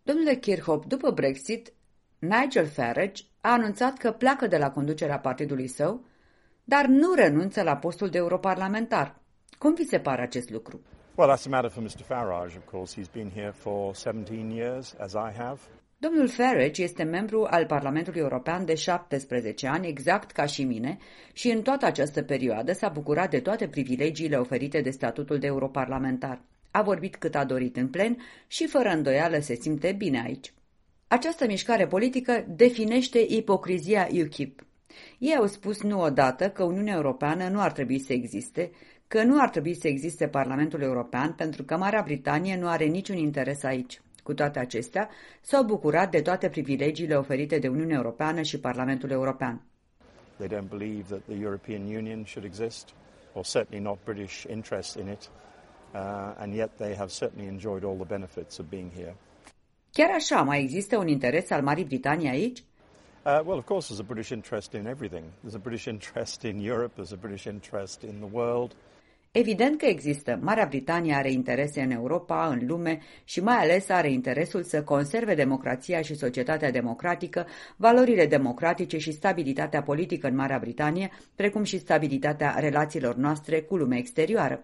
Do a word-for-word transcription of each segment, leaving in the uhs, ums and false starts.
Domnule Kirchhoff, după Brexit, Nigel Farage a anunțat că pleacă de la conducerea partidului său, dar nu renunță la postul de europarlamentar. Cum vi se pare acest lucru? Well, that's a matter for mister Farage, of course. He's been here for seventeen years, as I have. Domnul Farage este membru al Parlamentului European de șaptesprezece ani, exact ca și mine, și în toată această perioadă s-a bucurat de toate privilegiile oferite de statutul de europarlamentar. A vorbit cât a dorit în plen și fără îndoială se simte bine aici. Această mișcare politică definește ipocrizia U K I P. Ei au spus nu odată că Uniunea Europeană nu ar trebui să existe, că nu ar trebui să existe Parlamentul European pentru că Marea Britanie nu are niciun interes aici. Cu toate acestea, s-au bucurat de toate privilegiile oferite de Uniunea Europeană și Parlamentul European. They don't believe that the European Union should exist, or certainly not British interest in it, uh, and yet they have certainly enjoyed all the benefits of being here. Chiar așa, mai există un interes al Marii Britanii aici? Uh, well, of course, there's a British interest in everything. There's a British interest in Europe, there's a British interest in the world. Evident că există. Marea Britanie are interese în Europa, în lume și mai ales are interesul să conserve democrația și societatea democratică, valorile democratice și stabilitatea politică în Marea Britanie, precum și stabilitatea relațiilor noastre cu lumea exterioară.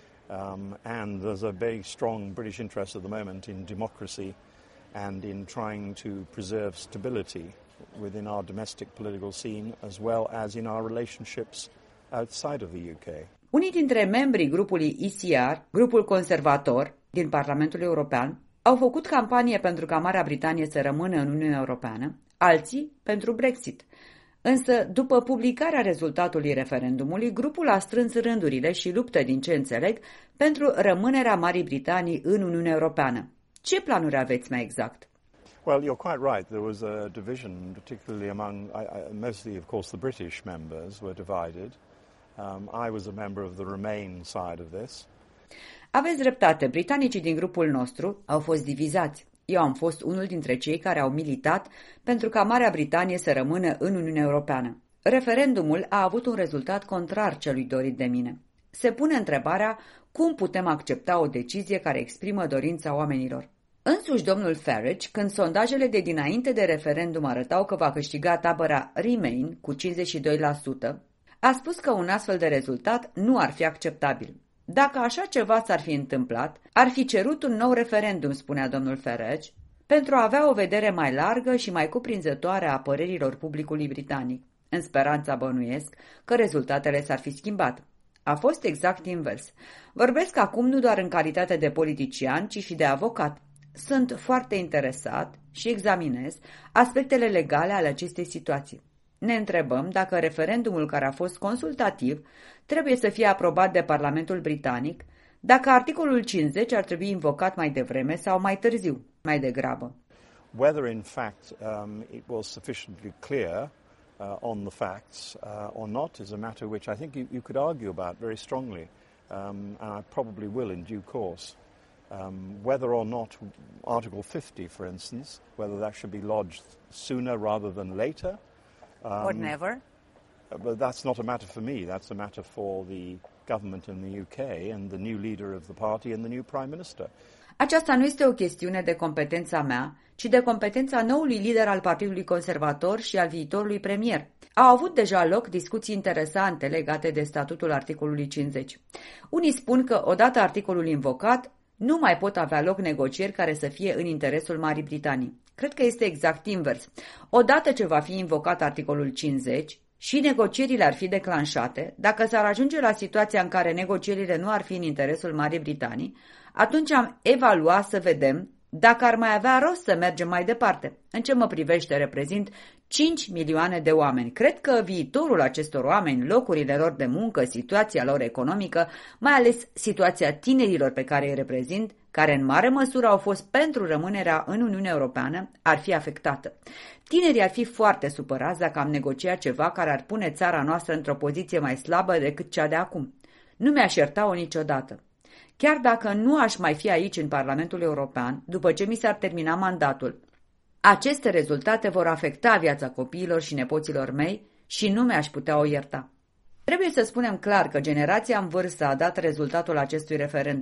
Um, and there's a very strong British interest at the moment in democracy and in trying to preserve stability within our domestic political scene as well as in our relationships outside of the U K. Unii dintre membrii grupului E C R, grupul conservator din Parlamentul European, au făcut campanie pentru ca Marea Britanie să rămână în Uniunea Europeană, alții pentru Brexit. Însă, după publicarea rezultatului referendumului, grupul a strâns rândurile și luptă, din ce înțeleg, pentru rămânerea Marii Britanii în Uniunea Europeană. Ce planuri aveți mai exact? Well, you're quite right. There was a division, particularly among, I, I, mostly, of course, the British members were divided. Um, I was a member of the Remain side of this. Aveți dreptate, britanicii din grupul nostru au fost divizați. Eu am fost unul dintre cei care au militat pentru ca Marea Britanie să rămână în Uniunea Europeană. Referendumul a avut un rezultat contrar celui dorit de mine. Se pune întrebarea cum putem accepta o decizie care exprimă dorința oamenilor. Însuși domnul Farage, când sondajele de dinainte de referendum arătau că va câștiga tabăra Remain cu cincizeci și doi la sută, a spus că un astfel de rezultat nu ar fi acceptabil. Dacă așa ceva s-ar fi întâmplat, ar fi cerut un nou referendum, spunea domnul Farage, pentru a avea o vedere mai largă și mai cuprinzătoare a părerilor publicului britanic, în speranța, bănuiesc, că rezultatele s-ar fi schimbat. A fost exact invers. Vorbesc acum nu doar în calitate de politician, ci și de avocat. Sunt foarte interesat și examinez aspectele legale ale acestei situații. Ne întrebăm dacă referendumul care a fost consultativ trebuie să fie aprobat de Parlamentul Britanic, dacă articolul cincizeci ar trebui invocat mai devreme sau mai târziu, mai degrabă. Whether in fact um, it was sufficiently clear uh, on the facts uh, or not is a matter which I think you, you could argue about very strongly, um, and I probably will in due course. Um, whether or not Article fifty, for instance, whether that should be lodged sooner rather than later. Um, or never. But that's not a matter for me. That's a matter for the government in the U K and the new leader of the party and the new prime minister. Aceasta nu este o chestiune de competența mea, ci de competența noului lider al Partidului Conservator și al viitorului premier. Au avut deja loc discuții interesante legate de statutul articolului cincizeci. Unii spun că, odată articolul invocat, nu mai pot avea loc negocieri care să fie în interesul Marii Britanii. Cred că este exact invers. Odată ce va fi invocat articolul cincizeci și negocierile ar fi declanșate, dacă s-ar ajunge la situația în care negocierile nu ar fi în interesul Marii Britanii, atunci am evalua să vedem dacă ar mai avea rost să mergem mai departe. În ce mă privește, reprezint cinci milioane de oameni. Cred că viitorul acestor oameni, locurile lor de muncă, situația lor economică, mai ales situația tinerilor pe care îi reprezint, care în mare măsură au fost pentru rămânerea în Uniunea Europeană, ar fi afectată. Tinerii ar fi foarte supărați dacă am negociat ceva care ar pune țara noastră într-o poziție mai slabă decât cea de acum. Nu mi-aș ierta-o niciodată. Chiar dacă nu aș mai fi aici în Parlamentul European, după ce mi s-ar termina mandatul, aceste rezultate vor afecta viața copiilor și nepoților mei și nu mi-aș putea o ierta. Trebuie să spunem clar că generația în vârstă a dat rezultatul acestui referendum.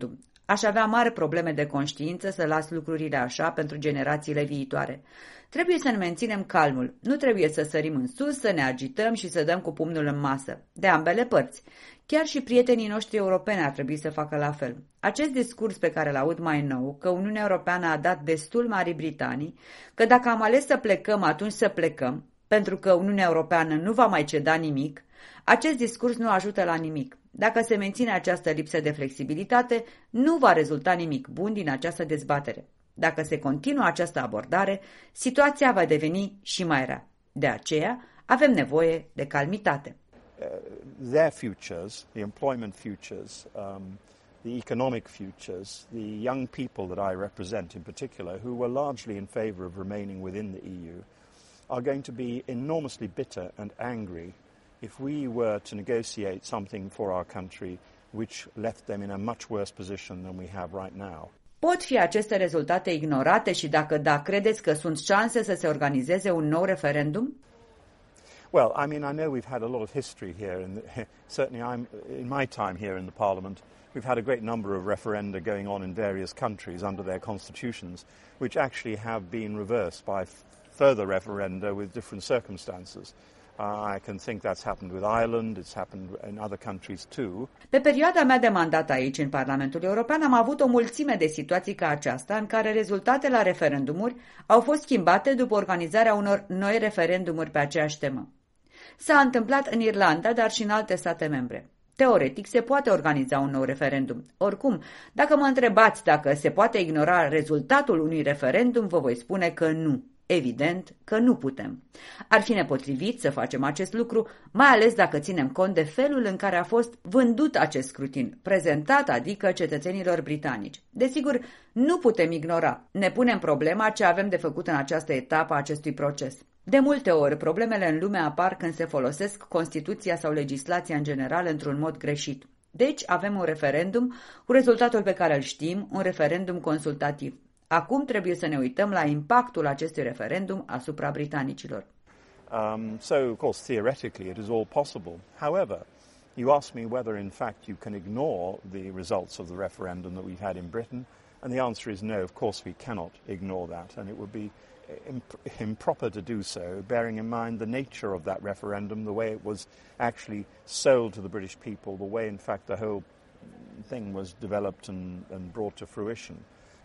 Aș avea mari probleme de conștiință să las lucrurile așa pentru generațiile viitoare. Trebuie să ne menținem calmul, nu trebuie să sărim în sus, să ne agităm și să dăm cu pumnul în masă, de ambele părți. Chiar și prietenii noștri europeni ar trebui să facă la fel. Acest discurs pe care îl aud mai nou, că Uniunea Europeană a dat destul Marii Britanii, că dacă am ales să plecăm, atunci să plecăm, pentru că Uniunea Europeană nu va mai ceda nimic, acest discurs nu ajută la nimic. Dacă se menține această lipsă de flexibilitate, nu va rezulta nimic bun din această dezbatere. Dacă se continuă această abordare, situația va deveni și mai rea. De aceea, avem nevoie de calmitate. Uh, their futures, the employment futures, um, the economic futures, the young people that I represent in particular, who were largely in favour of remaining within the E U, are going to be enormously bitter and angry if we were to negotiate something for our country which left them in a much worse position than we have right now. Pot fi aceste rezultate ignorate și dacă da, credeți că sunt șanse să se organizeze un nou referendum? Well, I mean, I know we've had a lot of history here, and certainly I'm, in my time here in the Parliament, we've had a great number of referenda going on in various countries under their constitutions, which actually have been reversed by further referenda with different circumstances. Uh, I can think that's happened with Ireland, it's happened in other countries too. Pe perioada mea de mandat aici, în Parlamentul European, am avut o mulțime de situații ca aceasta, în care rezultatele la referendumuri au fost schimbate după organizarea unor noi referendumuri pe aceeași temă. S-a întâmplat în Irlanda, dar și în alte state membre. Teoretic, se poate organiza un nou referendum. Oricum, dacă mă întrebați dacă se poate ignora rezultatul unui referendum, vă voi spune că nu. Evident că nu putem. Ar fi nepotrivit să facem acest lucru, mai ales dacă ținem cont de felul în care a fost vândut acest scrutin, prezentat adică cetățenilor britanici. Desigur, nu putem ignora. Ne punem problema ce avem de făcut în această etapă a acestui proces. De multe ori, problemele în lume apar când se folosesc Constituția sau legislația în general într-un mod greșit. Deci avem un referendum cu rezultatul pe care îl știm, un referendum consultativ. Acum trebuie să ne uităm la impactul acestui referendum asupra britanicilor. Um, so, of course, theoretically it is all possible. However, you ask me whether in fact you can ignore the results of the referendum that we've had in Britain, and the answer is no, of course we cannot ignore that, and it would be imp- improper to do so, bearing in mind the nature of that referendum, the way it was actually sold to the British people, the way in fact the whole thing was developed and, and brought to fruition.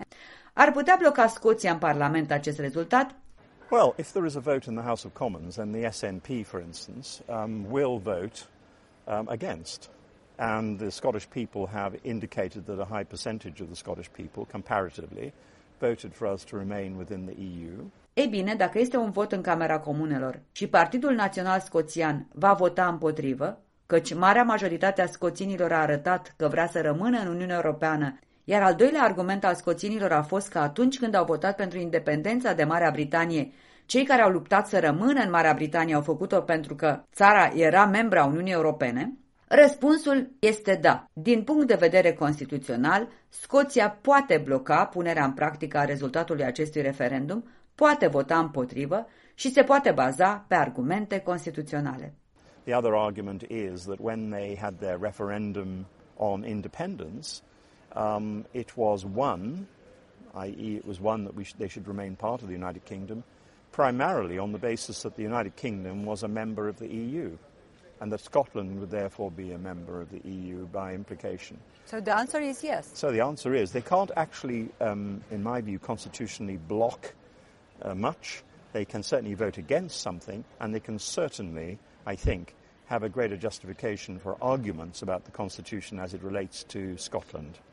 Ar putea bloca Scoția în Parlament acest rezultat? Well, if there is a vote in the House of Commons, then the S N P, for instance, um, will vote um, against. And the Scottish people have indicated that a high percentage of the Scottish people, comparatively, voted for us to remain within the E U. Ei bine, dacă este un vot în Camera Comunelor și Partidul Național Scoțian va vota împotrivă, căci marea majoritate a scoținilor a arătat că vrea să rămână în Uniunea Europeană, iar al doilea argument al scoținilor a fost că atunci când au votat pentru independența de Marea Britanie, cei care au luptat să rămână în Marea Britanie au făcut-o pentru că țara era membra Uniunii Europene, răspunsul este da. Din punct de vedere constituțional, Scoția poate bloca punerea în practică a rezultatului acestui referendum, poate vota împotrivă și se poate baza pe argumente constituționale. The other argument is that when they had their referendum on independence, Um, it was won, that is it was won that we sh- they should remain part of the United Kingdom, primarily on the basis that the United Kingdom was a member of the E U, and that Scotland would therefore be a member of the E U by implication. So the answer is yes. So the answer is they can't actually, um, in my view, constitutionally block uh, much. They can certainly vote against something, and they can certainly, I think, have a greater justification for arguments about the Constitution as it relates to Scotland.